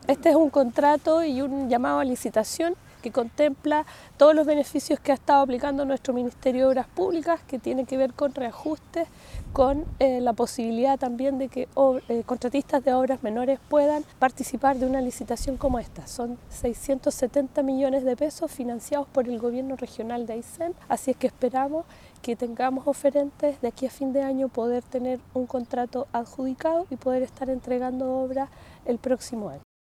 Este es un contrato y un llamado a licitación que contempla todos los beneficios que ha estado aplicando nuestro Ministerio de Obras Públicas, que tiene que ver con reajustes, con la posibilidad también de que contratistas de obras menores puedan participar de una licitación como esta. Son 670 millones de pesos financiados por el gobierno regional de Aysén, así es que esperamos que tengamos oferentes de aquí a fin de año, poder tener un contrato adjudicado y poder estar entregando obras el próximo año.